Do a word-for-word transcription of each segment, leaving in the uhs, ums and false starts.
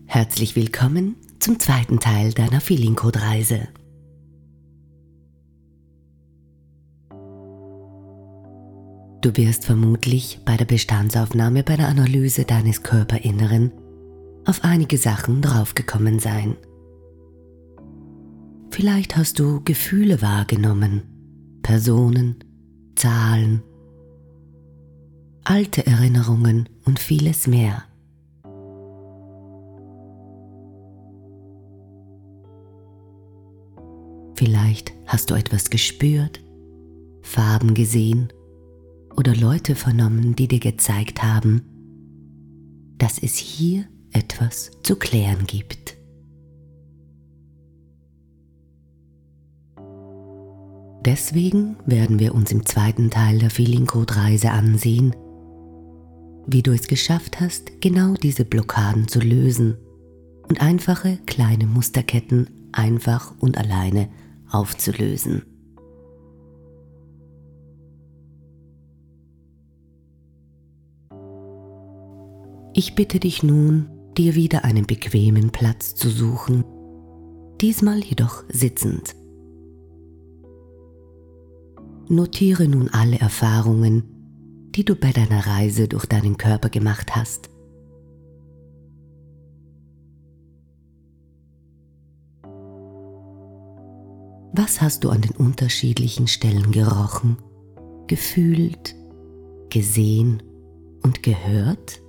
Herzlich willkommen zum zweiten Teil deiner Feeling Code Reise. Du wirst vermutlich bei der Bestandsaufnahme bei der Analyse deines Körperinneren auf einige Sachen draufgekommen sein. Vielleicht hast du Gefühle wahrgenommen, Personen, Zahlen, alte Erinnerungen und vieles mehr. Vielleicht hast du etwas gespürt, Farben gesehen oder Leute vernommen, die dir gezeigt haben, dass es hier etwas zu klären gibt. Deswegen werden wir uns im zweiten Teil der Feeling Code Reise ansehen, wie du es geschafft hast, genau diese Blockaden zu lösen und einfache kleine Musterketten einfach und alleine aufzulösen. Ich bitte dich nun, dir wieder einen bequemen Platz zu suchen, diesmal jedoch sitzend. Notiere nun alle Erfahrungen, die du bei deiner Reise durch deinen Körper gemacht hast. Was hast du an den unterschiedlichen Stellen gerochen, gefühlt, gesehen und gehört?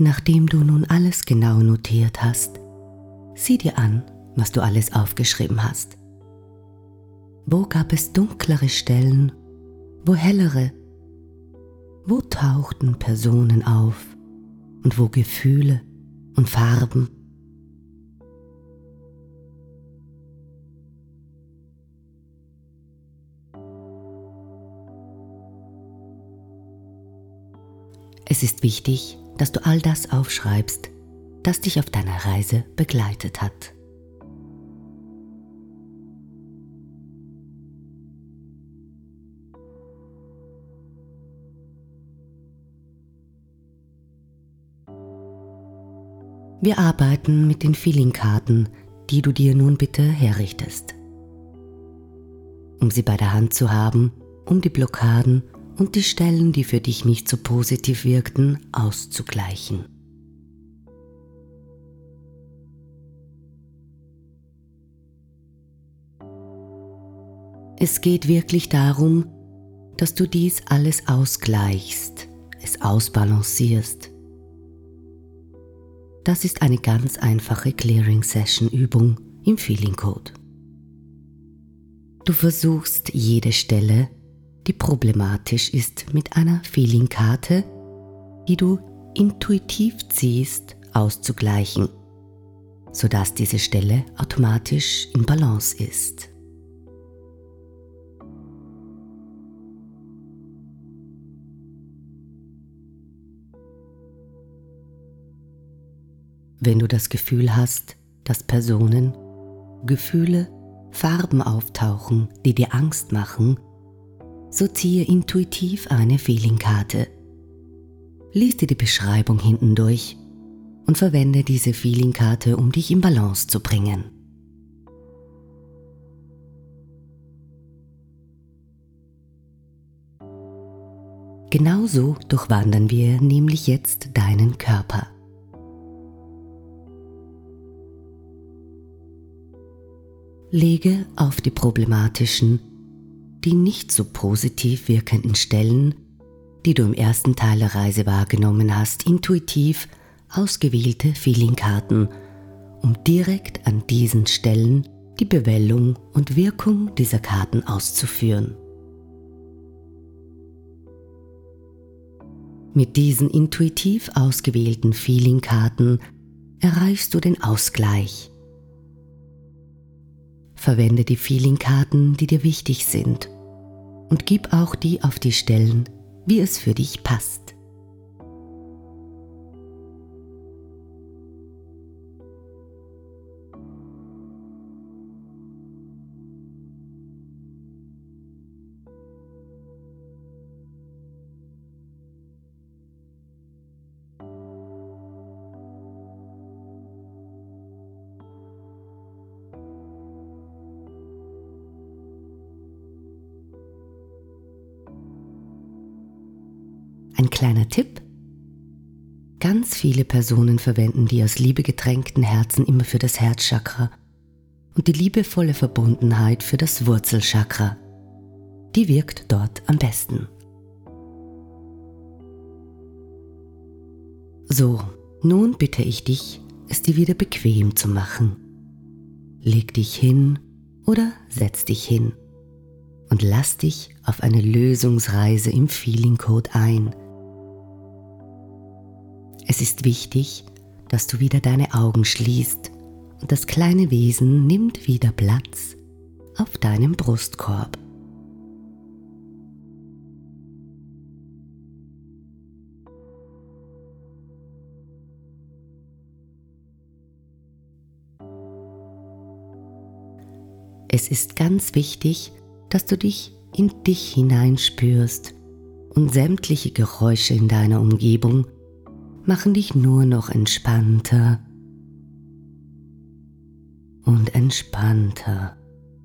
Nachdem du nun alles genau notiert hast, sieh dir an, was du alles aufgeschrieben hast. Wo gab es dunklere Stellen, wo hellere? Wo tauchten Personen auf und wo Gefühle und Farben? Es ist wichtig, dass du all das aufschreibst, das dich auf deiner Reise begleitet hat. Wir arbeiten mit den Feeling-Karten, die du dir nun bitte herrichtest. Um sie bei der Hand zu haben, um die Blockaden und die Stellen, die für dich nicht so positiv wirkten, auszugleichen. Es geht wirklich darum, dass du dies alles ausgleichst, es ausbalancierst. Das ist eine ganz einfache Clearing-Session-Übung im Feeling Code. Du versuchst jede Stelle, die problematisch ist, mit einer Feeling-Karte, die du intuitiv ziehst, auszugleichen, sodass diese Stelle automatisch in Balance ist. Wenn du das Gefühl hast, dass Personen, Gefühle, Farben auftauchen, die dir Angst machen, so ziehe intuitiv eine Feeling-Karte. Lies dir die Beschreibung hinten durch und verwende diese Feeling-Karte, um dich in Balance zu bringen. Genauso durchwandern wir nämlich jetzt deinen Körper. Lege auf die problematischen, die nicht so positiv wirkenden Stellen, die du im ersten Teil der Reise wahrgenommen hast, intuitiv ausgewählte Feeling-Karten, um direkt an diesen Stellen die Bewellung und Wirkung dieser Karten auszuführen. Mit diesen intuitiv ausgewählten Feeling-Karten erreichst du den Ausgleich. Verwende die Feeling-Karten, die dir wichtig sind, und gib auch die auf die Stellen, wie es für dich passt. Ein kleiner Tipp: Ganz viele Personen verwenden die aus Liebe getränkten Herzen immer für das Herzchakra und die liebevolle Verbundenheit für das Wurzelchakra. Die wirkt dort am besten. So, nun bitte ich dich, es dir wieder bequem zu machen. Leg dich hin oder setz dich hin und lass dich auf eine Lösungsreise im Feeling Code ein. Es ist wichtig, dass du wieder deine Augen schließt und das kleine Wesen nimmt wieder Platz auf deinem Brustkorb. Es ist ganz wichtig, dass du dich in dich hineinspürst und sämtliche Geräusche in deiner Umgebung machen dich nur noch entspannter und entspannter.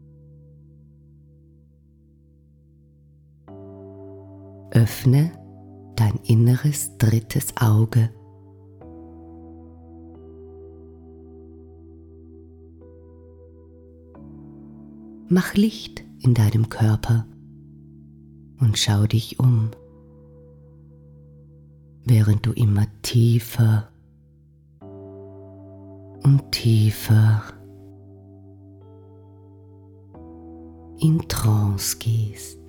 Öffne dein inneres drittes Auge. Mach Licht in deinem Körper und schau dich um, während du immer tiefer und tiefer in Trance gehst.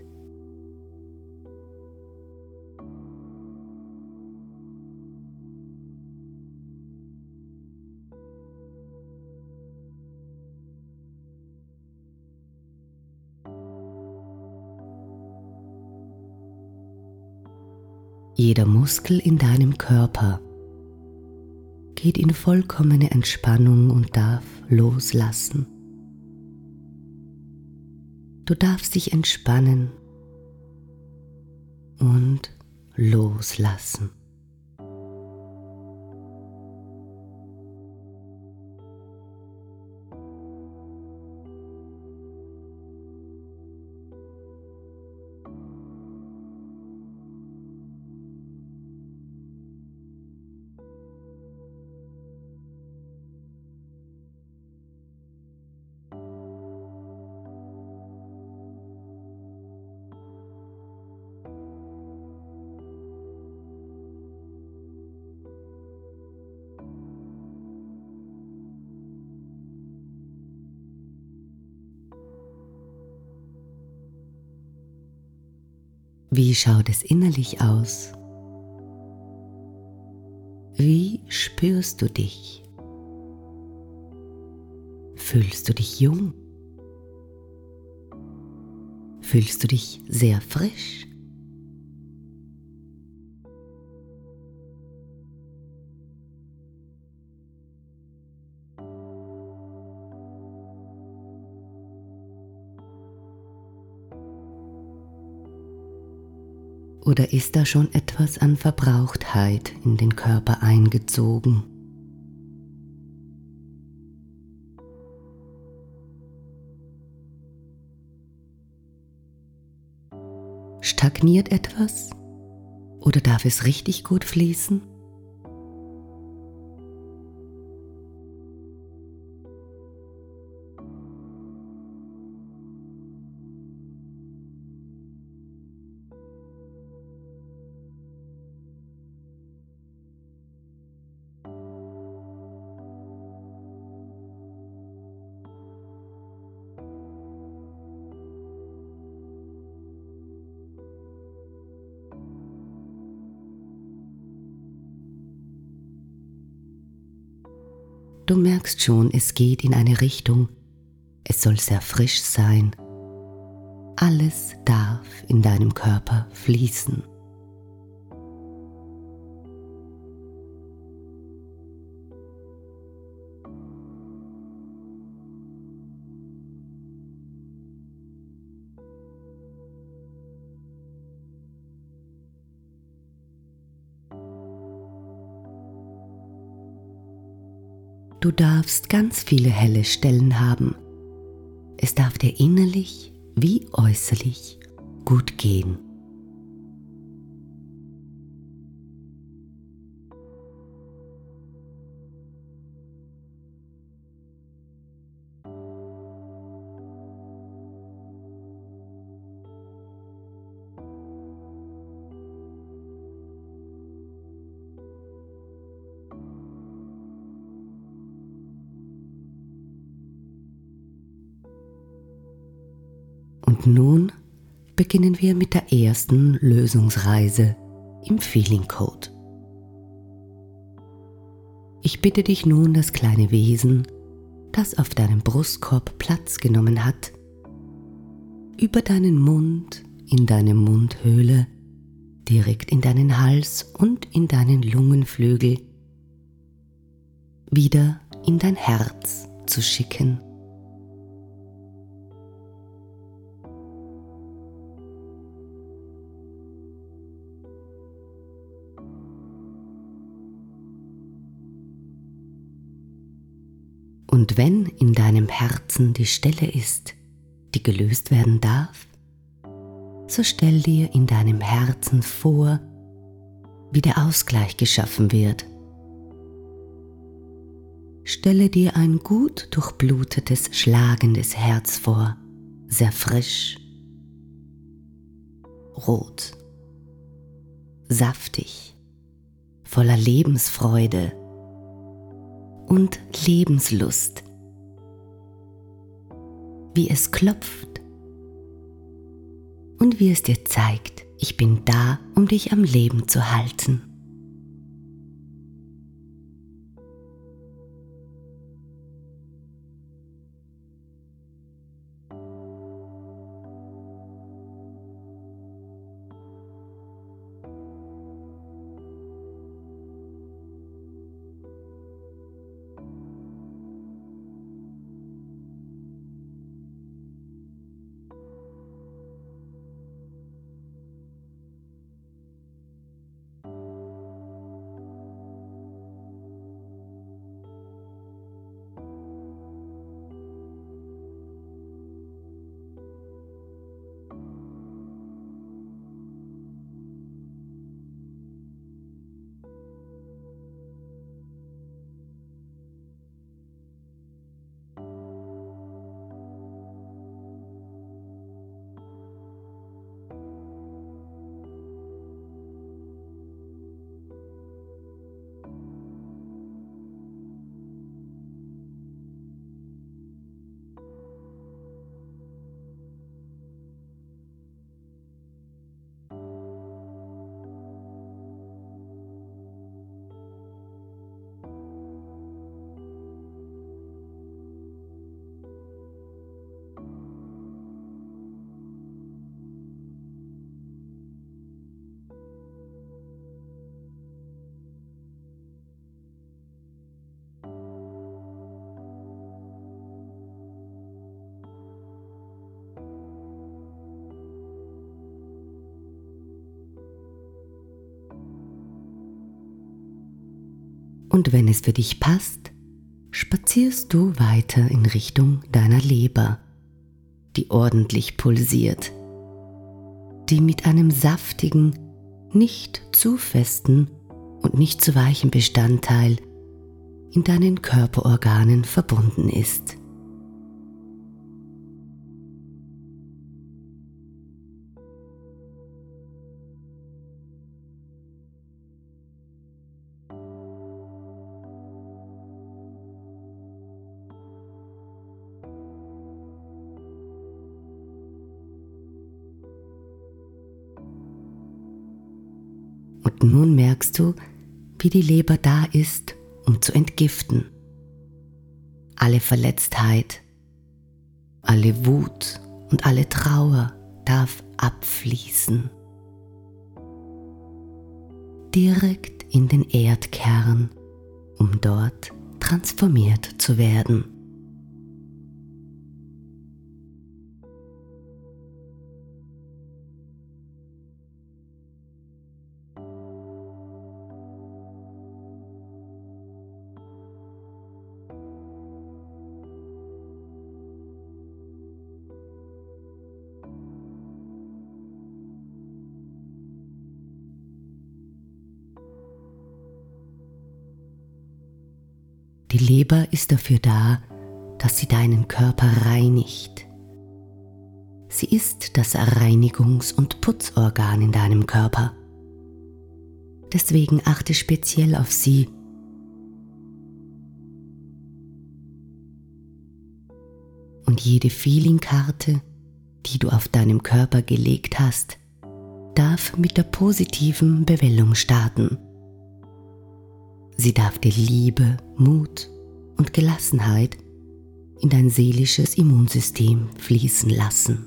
Jeder Muskel in deinem Körper geht in vollkommene Entspannung und darf loslassen. Du darfst dich entspannen und loslassen. Wie schaut es innerlich aus? Wie spürst du dich? Fühlst du dich jung? Fühlst du dich sehr frisch? Oder ist da schon etwas an Verbrauchtheit in den Körper eingezogen? Stagniert etwas? Oder darf es richtig gut fließen? Du merkst schon, es geht in eine Richtung, es soll sehr frisch sein. Alles darf in deinem Körper fließen. Du darfst ganz viele helle Stellen haben. Es darf dir innerlich wie äußerlich gut gehen. Und nun beginnen wir mit der ersten Lösungsreise im Feeling Code. Ich bitte dich nun, das kleine Wesen, das auf deinem Brustkorb Platz genommen hat, über deinen Mund, in deine Mundhöhle, direkt in deinen Hals und in deinen Lungenflügel, wieder in dein Herz zu schicken. Und wenn in deinem Herzen die Stelle ist, die gelöst werden darf, so stell dir in deinem Herzen vor, wie der Ausgleich geschaffen wird. Stelle dir ein gut durchblutetes, schlagendes Herz vor, sehr frisch, rot, saftig, voller Lebensfreude und Lebenslust. Wie es klopft und wie es dir zeigt, ich bin da, um dich am Leben zu halten. Und wenn es für dich passt, spazierst du weiter in Richtung deiner Leber, die ordentlich pulsiert, die mit einem saftigen, nicht zu festen und nicht zu weichen Bestandteil in deinen Körperorganen verbunden ist. Und nun merkst du, wie die Leber da ist, um zu entgiften. Alle Verletztheit, alle Wut und alle Trauer darf abfließen. Direkt in den Erdkern, um dort transformiert zu werden. Die Leber ist dafür da, dass sie deinen Körper reinigt. Sie ist das Reinigungs- und Putzorgan in deinem Körper. Deswegen achte speziell auf sie. Und jede Feeling-Karte, die du auf deinem Körper gelegt hast, darf mit der positiven Bewellung starten. Sie darf dir Liebe, Mut und Gelassenheit in dein seelisches Immunsystem fließen lassen.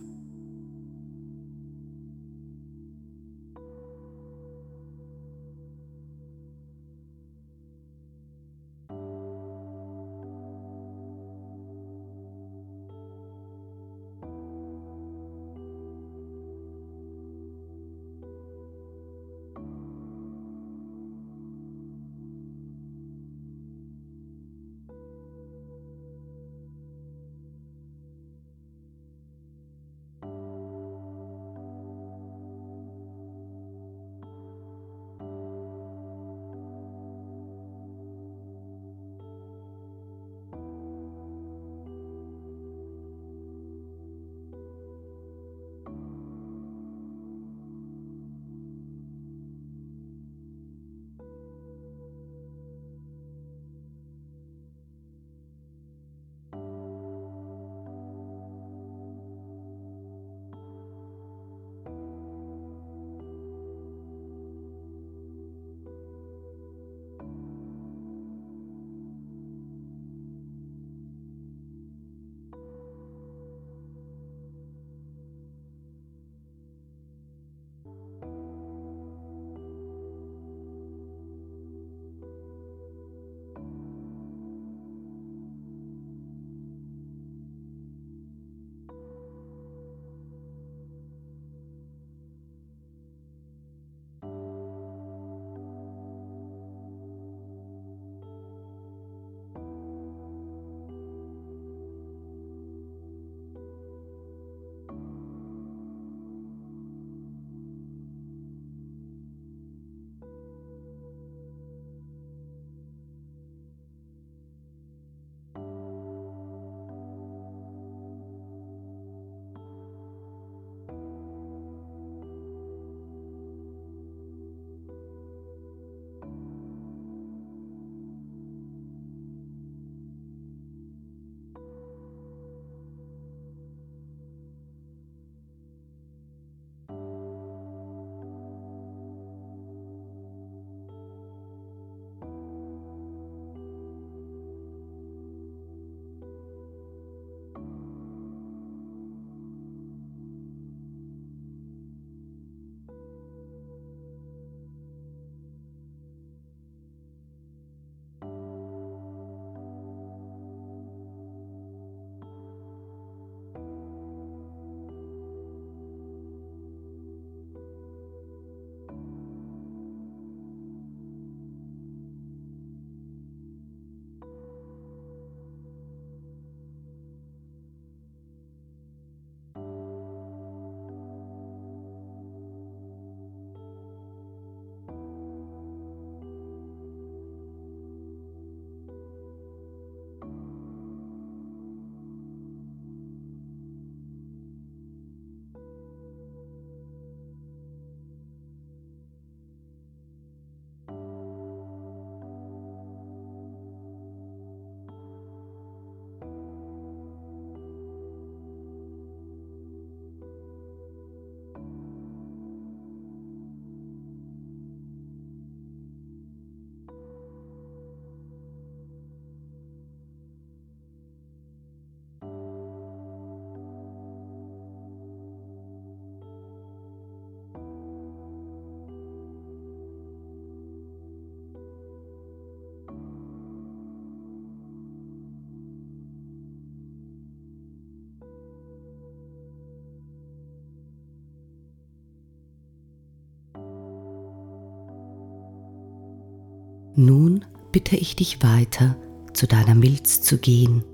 Nun bitte ich dich weiter, zu deiner Milz zu gehen.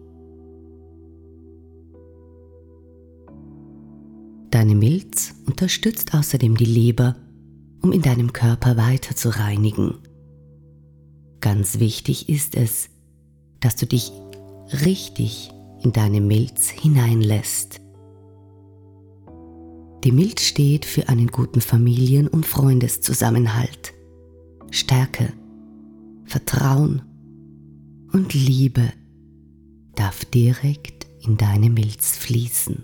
Deine Milz unterstützt außerdem die Leber, um in deinem Körper weiter zu reinigen. Ganz wichtig ist es, dass du dich richtig in deine Milz hineinlässt. Die Milz steht für einen guten Familien- und Freundeszusammenhalt, Stärke, Vertrauen und Liebe darf direkt in deine Milz fließen.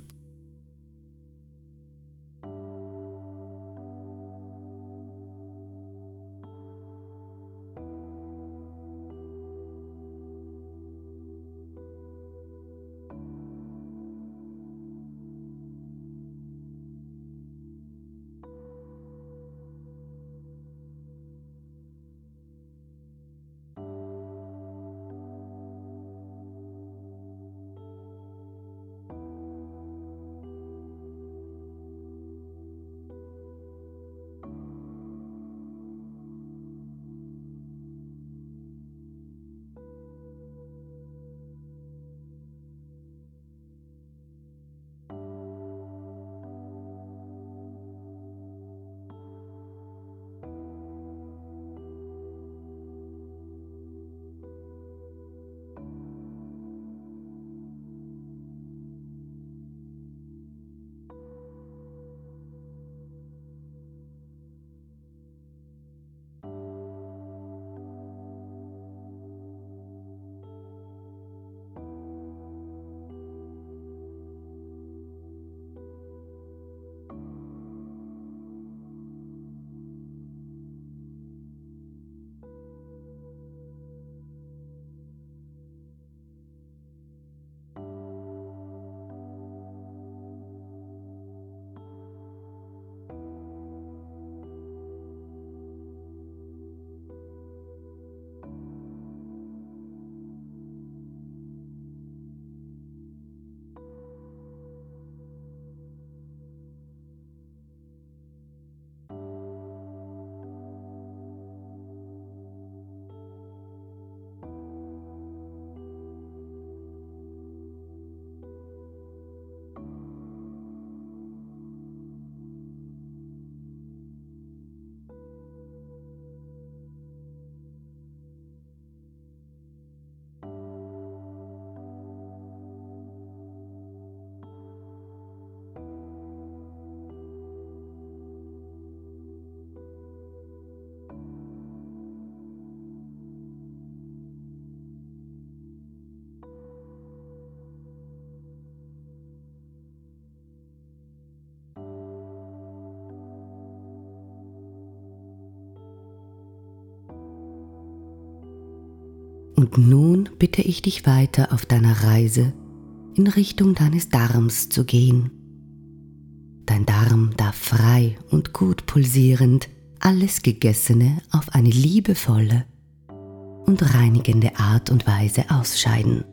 Und nun bitte ich dich weiter auf deiner Reise in Richtung deines Darms zu gehen. Dein Darm darf frei und gut pulsierend alles Gegessene auf eine liebevolle und reinigende Art und Weise ausscheiden.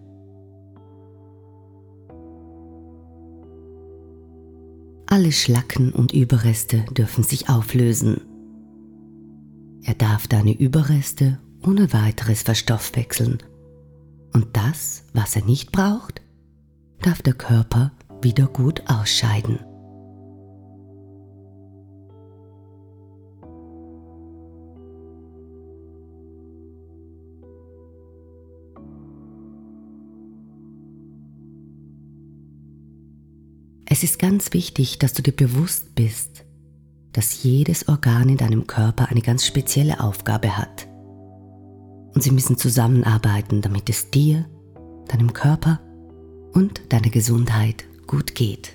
Alle Schlacken und Überreste dürfen sich auflösen. Er darf deine Überreste ohne weiteres verstoffwechseln. Und das, was er nicht braucht, darf der Körper wieder gut ausscheiden. Es ist ganz wichtig, dass du dir bewusst bist, dass jedes Organ in deinem Körper eine ganz spezielle Aufgabe hat. Und sie müssen zusammenarbeiten, damit es dir, deinem Körper und deiner Gesundheit gut geht.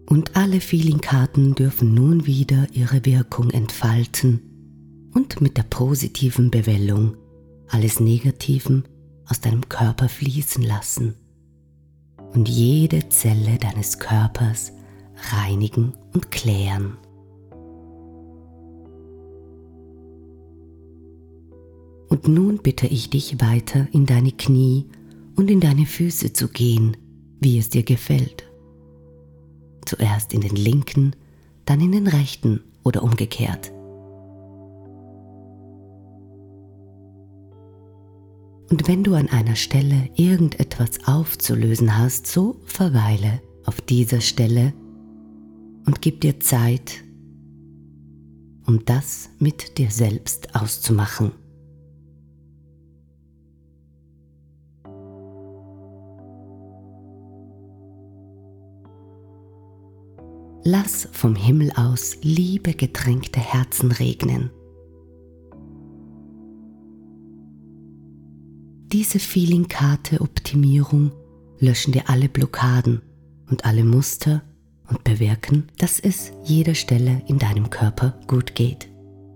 Und alle Feeling-Karten dürfen nun wieder ihre Wirkung entfalten und mit der positiven Bewellung alles Negativen aus deinem Körper fließen lassen und jede Zelle deines Körpers reinigen und klären. Und nun bitte ich dich weiter in deine Knie und in deine Füße zu gehen, wie es dir gefällt. Zuerst in den linken, dann in den rechten oder umgekehrt. Und wenn du an einer Stelle irgendetwas aufzulösen hast, so verweile auf dieser Stelle und gib dir Zeit, um das mit dir selbst auszumachen. Lass vom Himmel aus Liebe getränkte Herzen regnen. Diese Feeling-Karte Optimierung löschen dir alle Blockaden und alle Muster und bewirken, dass es jeder Stelle in deinem Körper gut geht.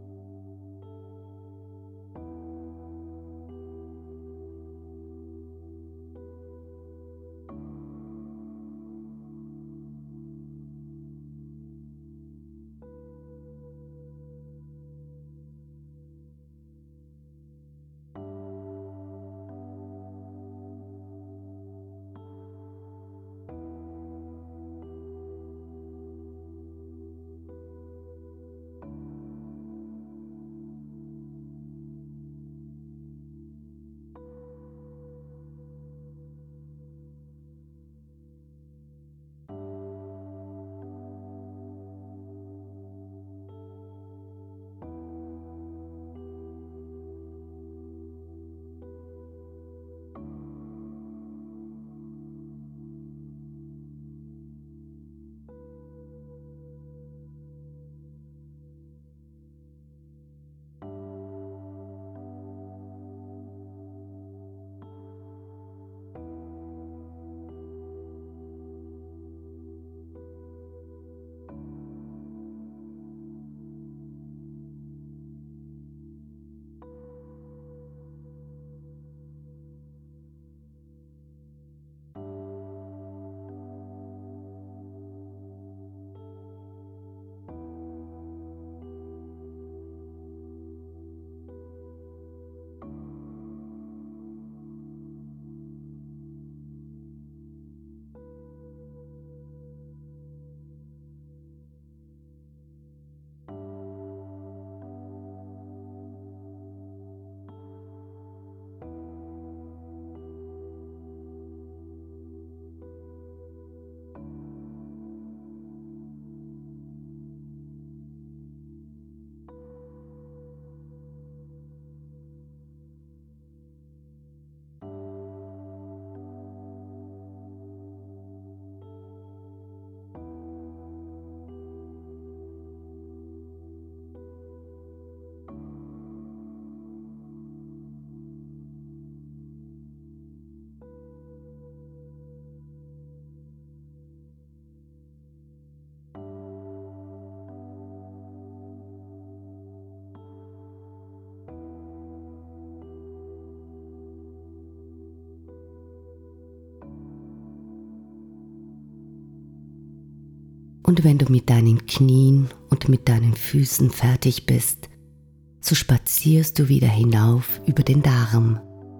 Und wenn du mit deinen Knien und mit deinen Füßen fertig bist, so spazierst du wieder hinauf über den Darm.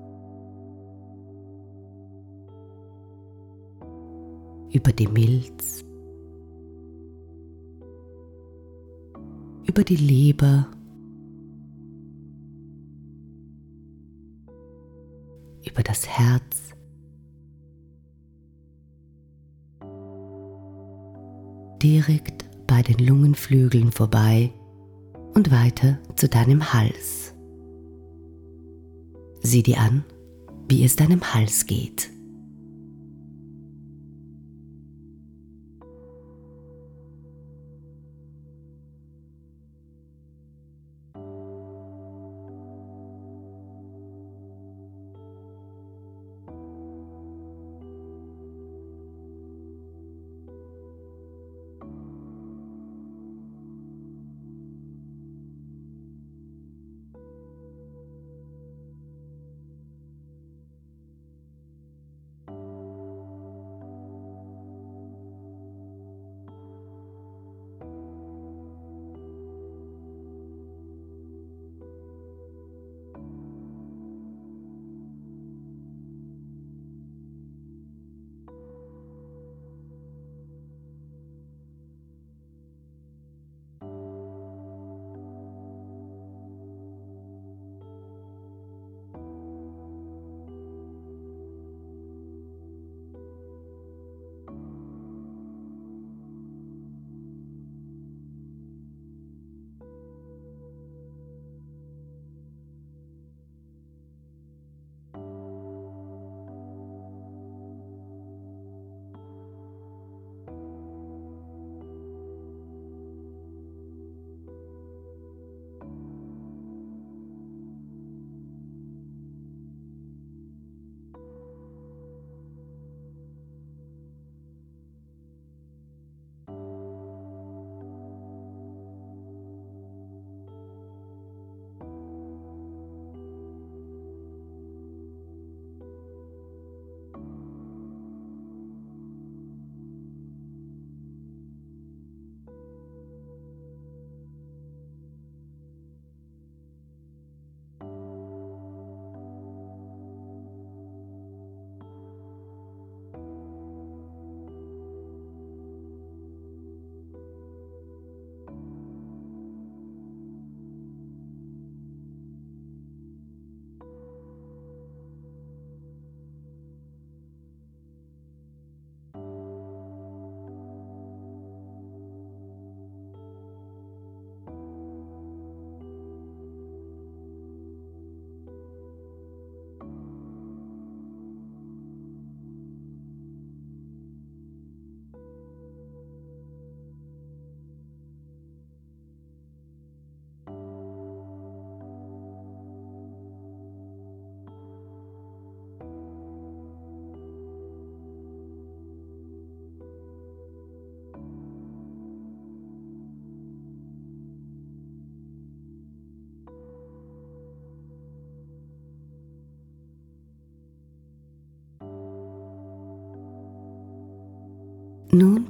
Über die Milz, über die Leber, über das Herz, direkt bei den Lungenflügeln vorbei und weiter zu deinem Hals. Sieh dir an, wie es deinem Hals geht.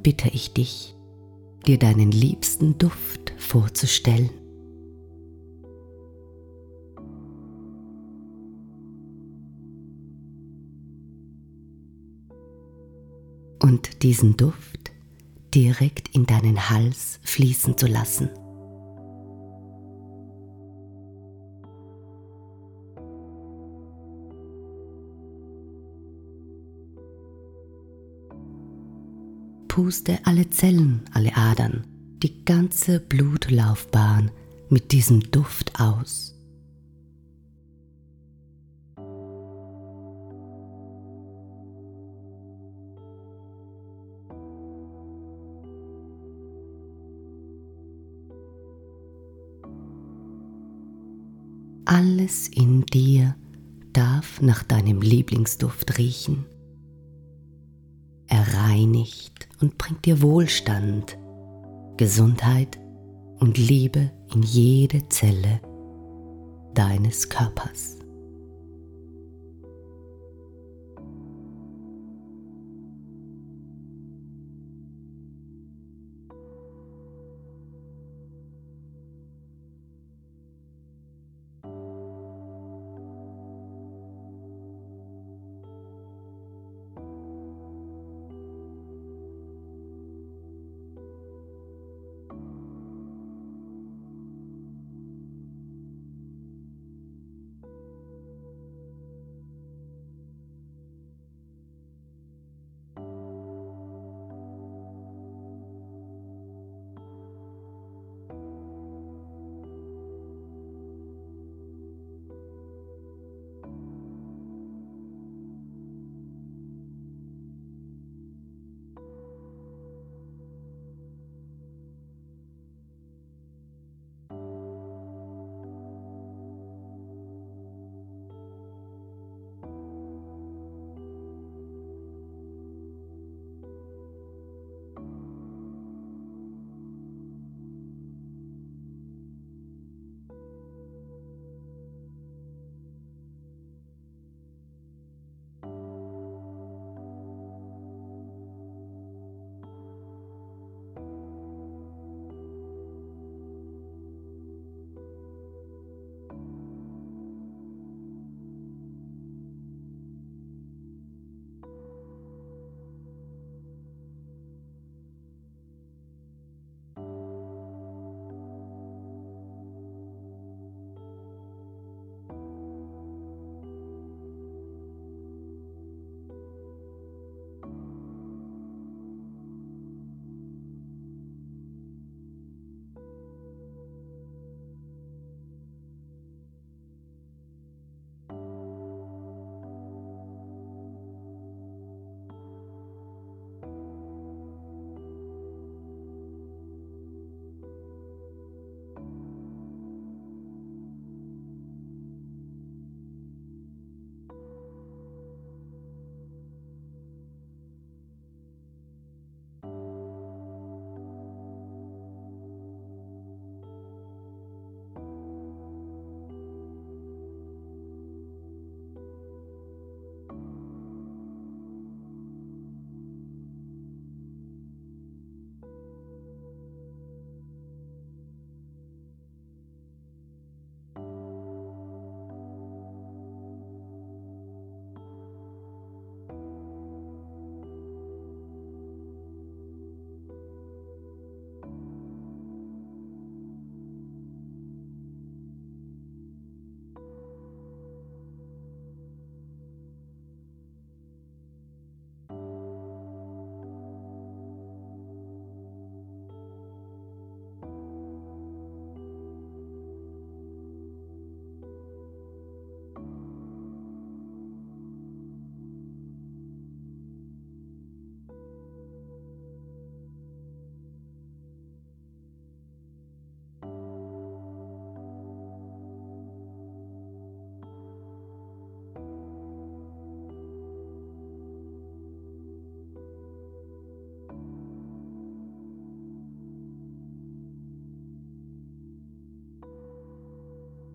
bitte ich dich, dir deinen liebsten Duft vorzustellen. Und diesen Duft direkt in deinen Hals fließen zu lassen. Puste alle Zellen, alle Adern, die ganze Blutlaufbahn mit diesem Duft aus. Alles in dir darf nach deinem Lieblingsduft riechen. Er reinigt und bringt dir Wohlstand, Gesundheit und Liebe in jede Zelle deines Körpers.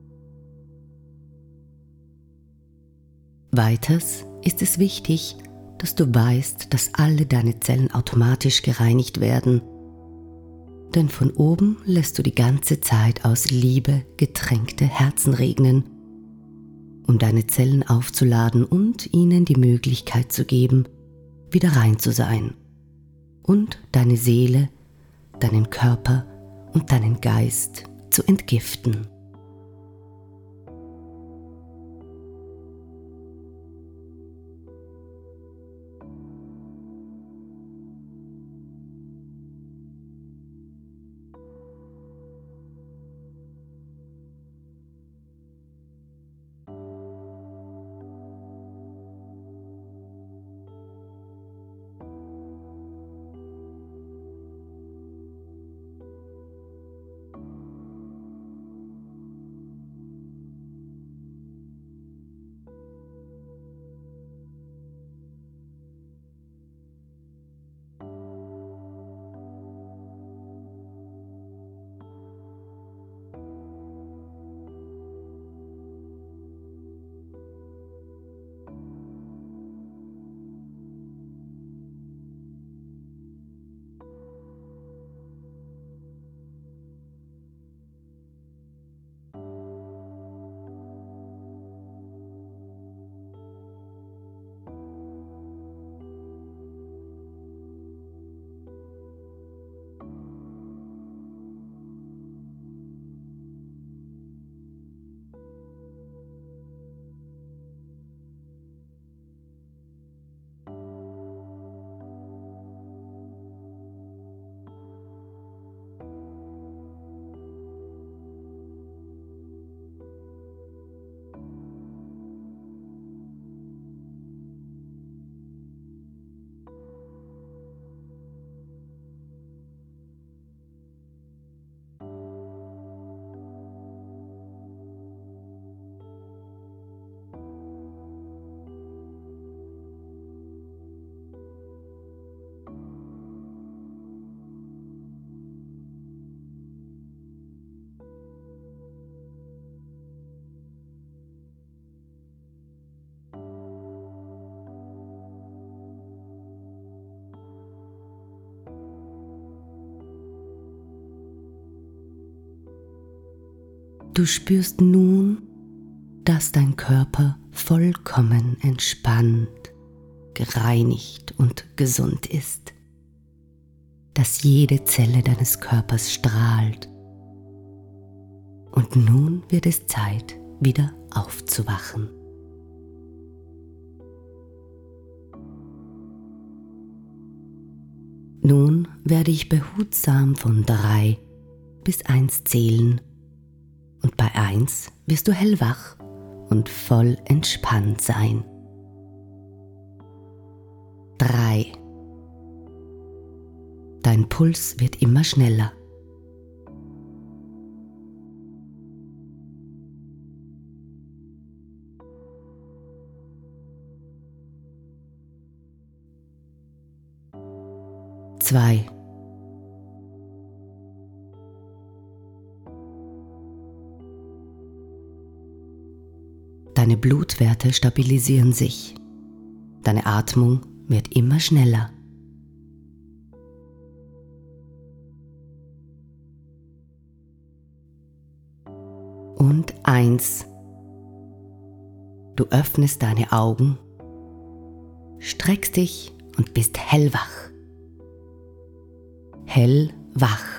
Weiters ist es wichtig, dass du weißt, dass alle deine Zellen automatisch gereinigt werden, denn von oben lässt du die ganze Zeit aus Liebe getränkte Herzen regnen, um deine Zellen aufzuladen und ihnen die Möglichkeit zu geben, wieder rein zu sein und deine Seele, deinen Körper und deinen Geist zu entgiften. Du spürst nun, dass dein Körper vollkommen entspannt, gereinigt und gesund ist, dass jede Zelle deines Körpers strahlt. Und nun wird es Zeit, wieder aufzuwachen. Nun werde ich behutsam von drei bis eins zählen. Und bei eins wirst du hellwach und voll entspannt sein. Drei. Dein Puls wird immer schneller. Zwei. Deine Blutwerte stabilisieren sich. Deine Atmung wird immer schneller. Und eins. Du öffnest deine Augen, streckst dich und bist hellwach. Hellwach.